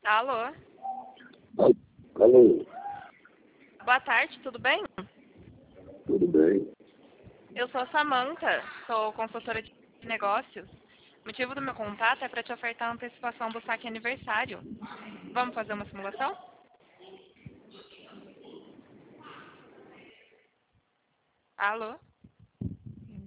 Alô? Alô, Boa tarde, tudo bem? tudo bem? Eu sou a Samantha, sou consultora de negócios. O motivo do meu contato é para te ofertar a antecipação do saque aniversário. Vamos fazer uma simulação? Alô?